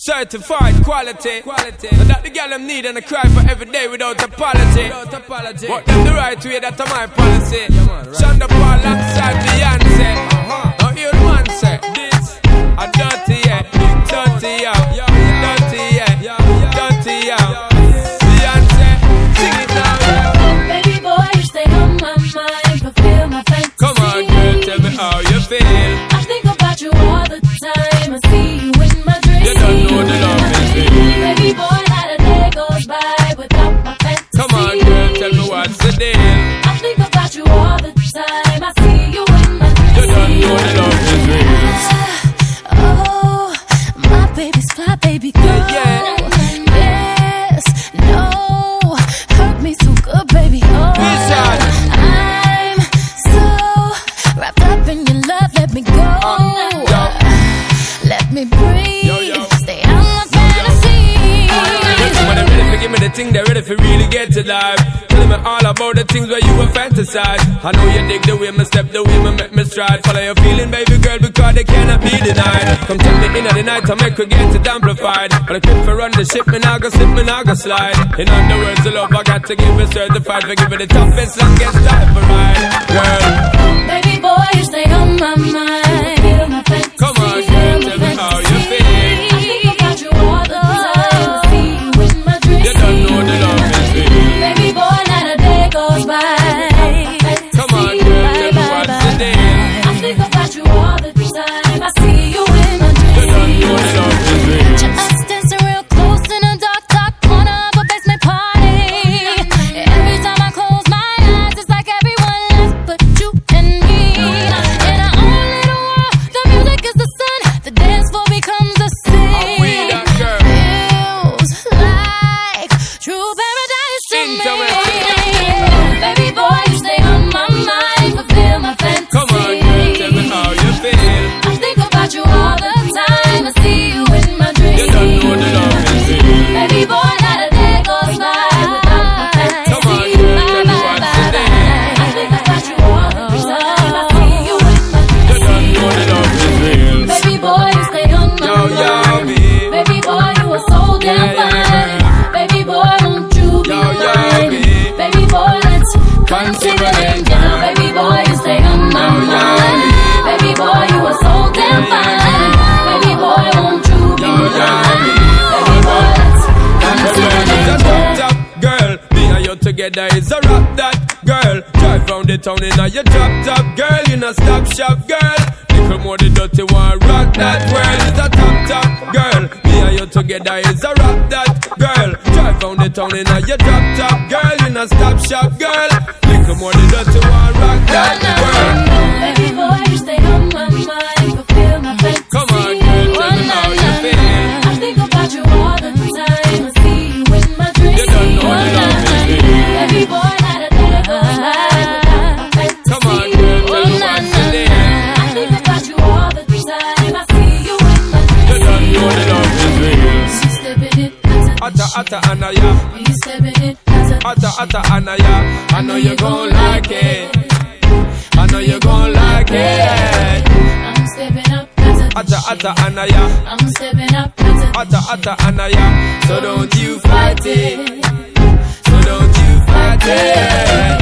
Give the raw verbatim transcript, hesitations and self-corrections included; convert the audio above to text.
Certified quality, quality. And that the girl them need and I cry for every day without apology. Without apology. But them the right way, that's my policy. Yeah, man, right. Shonda Paul alongside Beyonce. Uh-huh. Now hear the man say, this a dirty yeah, dirty yeah, dirty yeah, dirty yeah. Beyonce, sing it now. Baby boy, you stay on my mind, fulfill my fantasy. Come on, girl, tell me how you feel. I think about you all the time. I see you in my dreams. You don't know the love is real. Baby boy, not a day goes by without my fantasy. Come on, girl, tell me what's the deal. I think about you all the time. I see you in my dreams. You don't know the love is real. Oh, my baby's fly, baby girl. Yeah, yeah. Yes, no, hurt me so good, baby. Oh, Vision. I'm so wrapped up in your love. Let me go. Uh, yo. Let me breathe. Yo, yo. Stay on my fantasy. When they're ready to give me the thing, they're ready for really get to life. Tell me all about the things where you were fantasize. I know you dig the way me step, the way me make me stride. Follow your feeling, baby girl, because they cannot be denied. Come tell me in the night, I make her get it amplified. But I quit for run the ship, me now go slip, me now go slide. In other words, the love I got to give it certified. For giving the toughest, longest time for ride. Girl, Baby boy, you stay on my mind. Feel my fantasy. come on, girl, tell me how you feel. I think about you all the time. I see you in my dreams. You don't know the love is real. Baby boy, not a day goes by. Come on, girl, tell me what's the deal. I think about you all the time. I see you in my dreams. You don't know the love is real. Just dancing real close in a dark, dark corner of a basement party. Every time I close my eyes, it's like everyone left but you and me. In our own little world, the music is the sun. The dance floor becomes the sea. I'm with that girl. Feels like true paradise to Sing to me. me. Baby boy, you stay on my mind, fulfill my fantasy. Come on, girl, tell me how you feel. I think about you all the time. I see you in my dreams. You don't know the love is real. Baby boy, not a day goes by without my fantasy. Come on, girl, tell me what's the deal. I think about you all the time. I see you in my dreams. You don't know the love is real. Baby boy, you stay on my Yo, yo, mind. me. Baby boy, you are so damn Yeah, yeah, fine. Baby boy, won't you be Yo, yo, mine? me. Baby boy, let's Consider consider it it now. now. Baby boy, you stay on my Yo, yo, mind. me. Baby boy, you are so damn Yeah, yeah, fine. Baby boy, won't you be Yo, yo, mine? me. Baby boy, let's consider It's a it top, now. top girl. Me and you together is a rock that girl. Drive round the town in a your drop top girl. You know stop shop girl. Little more the dirty one rock that world. It's a top, top girl. Me and you together is a rock that girl. Drive round the town in a your drop top girl. You know stop shop girl. Little more the dirty one rock that world. Baby boy, you stay on my mind, fulfill my fantasy. Come on, girl, tell me how you feel. I think about you all the time. I see you in my dreams. You don't know the love is real. Baby boy, not a day goes by without my fantasy. Come on, girl, tell me what's the deal. I think about you all the time. I see you in my dreams. You don't know the love is real. She stepping it as a Atta, atta, anaya. He stepping it as a Atta, atta, anaya. I know you gon' like it. I know you gon' like it. I'm stepping up as a Atta, atta, anaya. I'm stepping up as a Atta, atta, anaya. So don't you fight it. So don't you fight it.